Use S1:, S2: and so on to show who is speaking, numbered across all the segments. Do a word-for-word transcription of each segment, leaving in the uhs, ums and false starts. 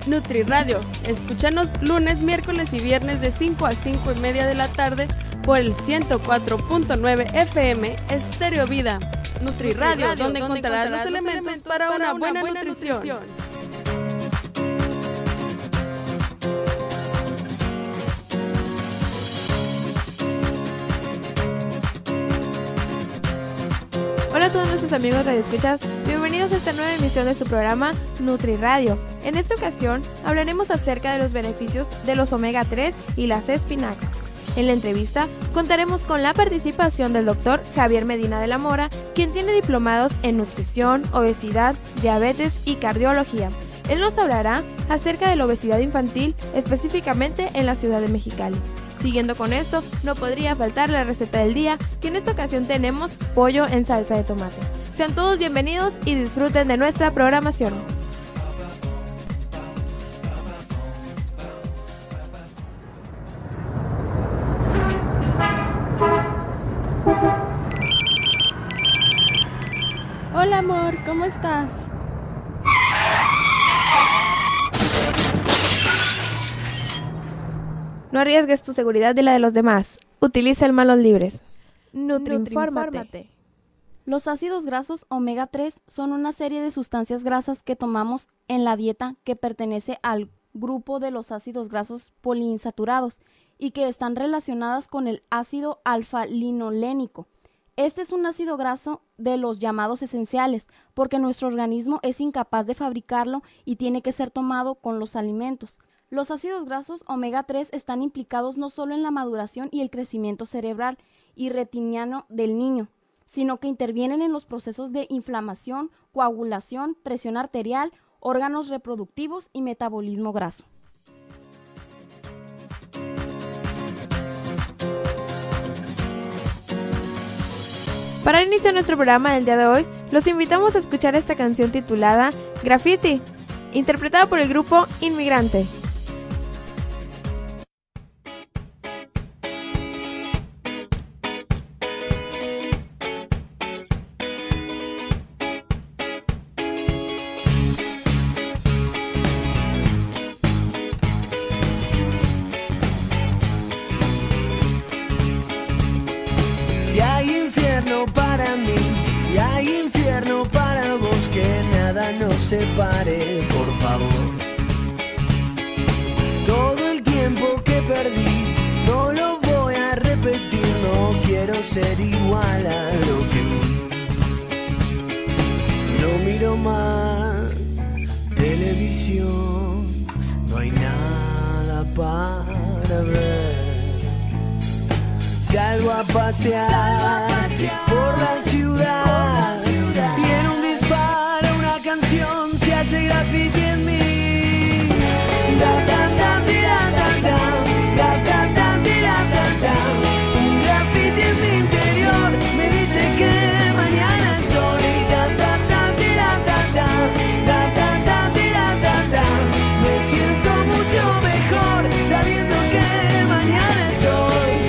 S1: NutriRadio. Escúchanos lunes, miércoles y viernes de cinco a cinco y media de la tarde por el ciento cuatro punto nueve F M Estéreo Vida. NutriRadio, donde, donde encontrarás, encontrarás los elementos, elementos para, para una, una buena, buena nutrición. nutrición.
S2: Hola a todos nuestros amigos radioescuchas, bienvenidos a esta nueva emisión de su programa NutriRadio. En esta ocasión hablaremos acerca de los beneficios de los omega tres y las espinacas. En la entrevista contaremos con la participación del doctor Javier Medina de la Mora, quien tiene diplomados en nutrición, obesidad, diabetes y cardiología. Él nos hablará acerca de la obesidad infantil, específicamente en la ciudad de Mexicali. Siguiendo con esto, no podría faltar la receta del día, que en esta ocasión tenemos pollo en salsa de tomate. Sean todos bienvenidos y disfruten de nuestra programación.
S1: Hola amor, ¿cómo estás?
S2: No arriesgues tu seguridad y la de los demás. Utiliza el manos libres. Nutriinfórmate.
S3: Los ácidos grasos omega tres son una serie de sustancias grasas que tomamos en la dieta que pertenece al grupo de los ácidos grasos poliinsaturados y que están relacionadas con el ácido alfa-linolénico. Este es un ácido graso de los llamados esenciales, porque nuestro organismo es incapaz de fabricarlo y tiene que ser tomado con los alimentos. Los ácidos grasos omega tres están implicados no solo en la maduración y el crecimiento cerebral y retiniano del niño, sino que intervienen en los procesos de inflamación, coagulación, presión arterial, órganos reproductivos y metabolismo graso.
S2: Para iniciar nuestro programa del día de hoy, los invitamos a escuchar esta canción titulada Graffiti, interpretada por el grupo Inmigrante.
S4: Si hay infierno para mí y hay infierno para vos, que nada nos separe, por favor. Todo el tiempo que perdí no lo voy a repetir, no quiero ser igual a lo que fui. No miro más televisión, no hay nada para ver. Salgo a pasear, Salgo a pasear por la ciudad, por la ciudad. Y en un disparo una canción se hace graffiti en mí. Da, da, da, da, da, da, da, da, da, da, da. Un graffiti en mi interior me dice que mañana es hoy. Da, da, da, da, da, da, da, da, da, da, da, da. Me siento mucho mejor sabiendo que mañana es hoy.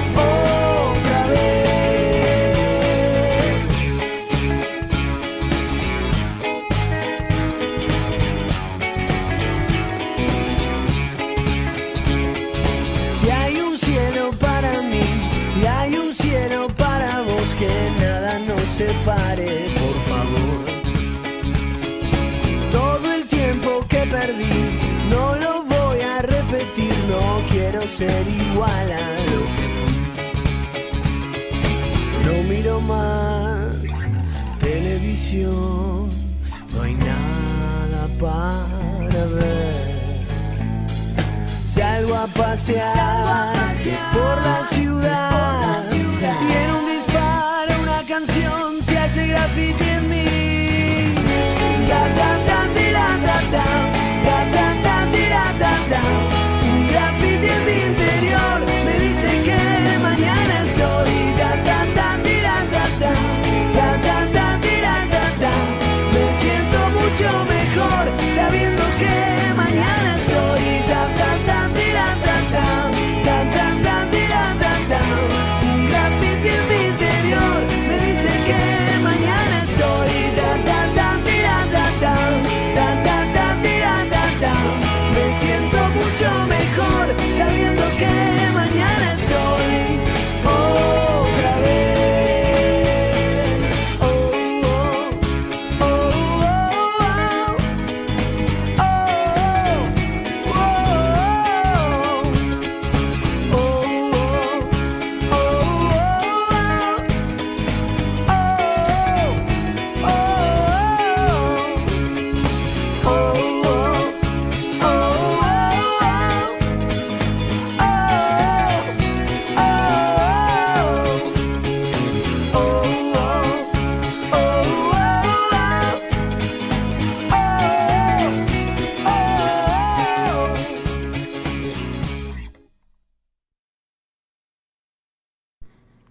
S4: Separe, por favor. Todo el tiempo que perdí no lo voy a repetir, no quiero ser igual a lo que fui. No miro más televisión, no hay nada para ver. Salgo a pasear, Salgo a pasear por la ciudad, por la ciudad. Y en un disparo una canción se hace graffiti en mí. Da, da, da, da, da, da, da, da, da, da, da, da. Un graffiti en mi interior me dice que mañana es hoy. Da, da, da, da, da, da, da, da, da, da, da, da. Me siento mucho mejor sabiendo que mañana es hoy. Da, da, da, da, da, da, da, da, da, da, da.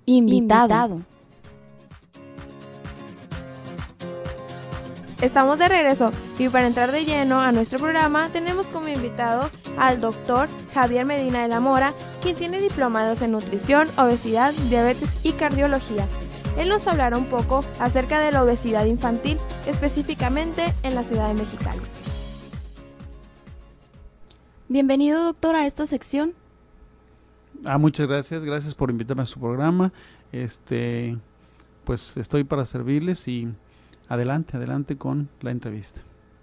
S3: invitado. invitado.
S2: Estamos de regreso y para entrar de lleno a nuestro programa tenemos como invitado al doctor Javier Medina de la Mora, quien tiene diplomados en nutrición, obesidad, diabetes y cardiología. Él nos hablará un poco acerca de la obesidad infantil, específicamente en la ciudad de Mexicali.
S3: Bienvenido, doctor, a esta sección.
S5: Ah, muchas gracias, gracias por invitarme a su programa. Este, pues estoy para servirles y adelante, adelante con la entrevista.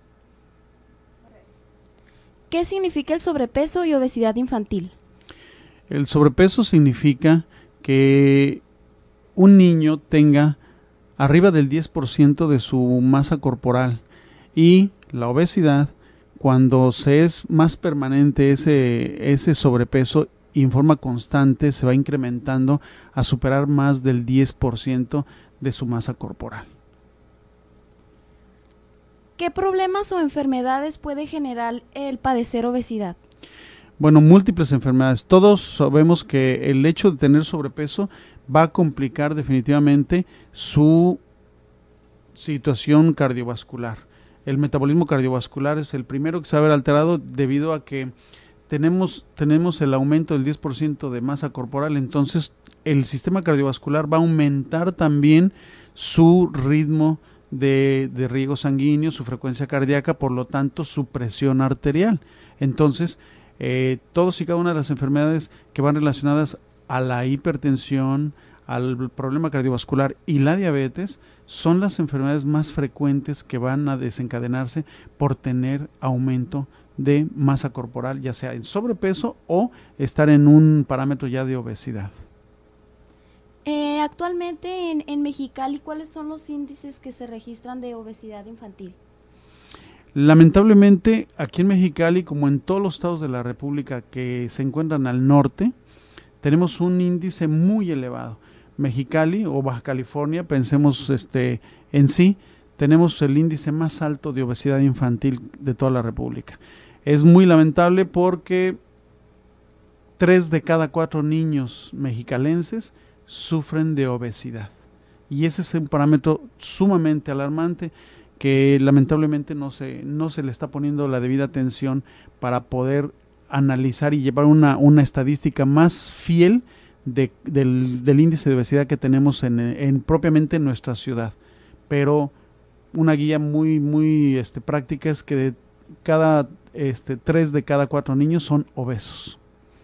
S3: ¿Qué significa el sobrepeso y obesidad infantil?
S5: El sobrepeso significa que un niño tenga arriba del diez por ciento de su masa corporal, y la obesidad, cuando se es más permanente ese, ese sobrepeso y en forma constante, se va incrementando a superar más del diez por ciento de su masa corporal.
S3: ¿Qué problemas o enfermedades puede generar el padecer obesidad?
S5: Bueno, múltiples enfermedades. Todos sabemos que el hecho de tener sobrepeso va a complicar definitivamente su situación cardiovascular. El metabolismo cardiovascular es el primero que se va a ver alterado debido a que tenemos, tenemos el aumento del diez por ciento de masa corporal, entonces el sistema cardiovascular va a aumentar también su ritmo de, de riego sanguíneo, su frecuencia cardíaca, por lo tanto su presión arterial. Entonces, eh, todos y cada una de las enfermedades que van relacionadas a la hipertensión, al problema cardiovascular y la diabetes son las enfermedades más frecuentes que van a desencadenarse por tener aumento de masa corporal, ya sea en sobrepeso o estar en un parámetro ya de obesidad.
S3: Eh, actualmente en, en Mexicali, ¿cuáles son los índices que se registran de obesidad infantil?
S5: Lamentablemente, aquí en Mexicali, como en todos los estados de la República que se encuentran al norte, tenemos un índice muy elevado. Mexicali o Baja California, pensemos este en sí, tenemos el índice más alto de obesidad infantil de toda la República. Es muy lamentable porque tres de cada cuatro niños mexicalenses sufren de obesidad. Y ese es un parámetro sumamente alarmante que lamentablemente no se, no se le está poniendo la debida atención para poder analizar y llevar una, una estadística más fiel de, del, del índice de obesidad que tenemos en, en propiamente en nuestra ciudad. Pero una guía muy, muy este, práctica es que de cada este, tres de cada cuatro niños son obesos.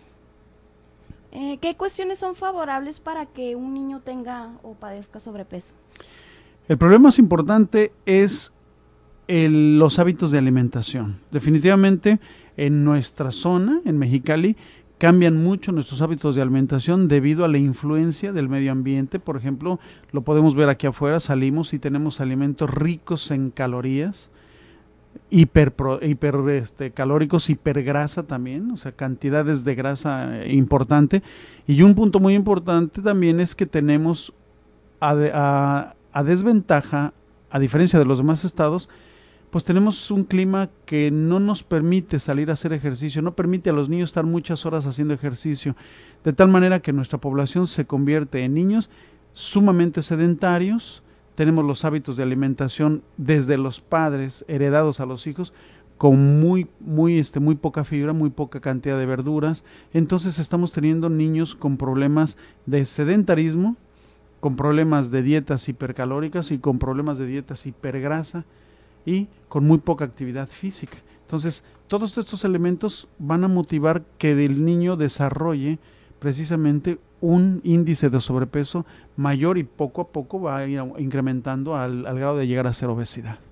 S3: Eh, ¿Qué cuestiones son favorables para que un niño tenga o padezca sobrepeso?
S5: El problema más importante es el, los hábitos de alimentación. Definitivamente en nuestra zona, en Mexicali, cambian mucho nuestros hábitos de alimentación debido a la influencia del medio ambiente. Por ejemplo, lo podemos ver aquí afuera, salimos y tenemos alimentos ricos en calorías, hiper, hiper este, calóricos, hipergrasa también, o sea, cantidades de grasa importante. Y un punto muy importante también es que tenemos a, a, a desventaja, a diferencia de los demás estados, pues tenemos un clima que no nos permite salir a hacer ejercicio, no permite a los niños estar muchas horas haciendo ejercicio, de tal manera que nuestra población se convierte en niños sumamente sedentarios. Tenemos los hábitos de alimentación desde los padres heredados a los hijos con muy, muy, este, muy poca fibra, muy poca cantidad de verduras. Entonces estamos teniendo niños con problemas de sedentarismo, con problemas de dietas hipercalóricas y con problemas de dietas hipergrasa y con muy poca actividad física. Entonces, todos estos elementos van a motivar que el niño desarrolle precisamente un índice de sobrepeso mayor y poco a poco va a ir incrementando al, al grado de llegar a ser obesidad.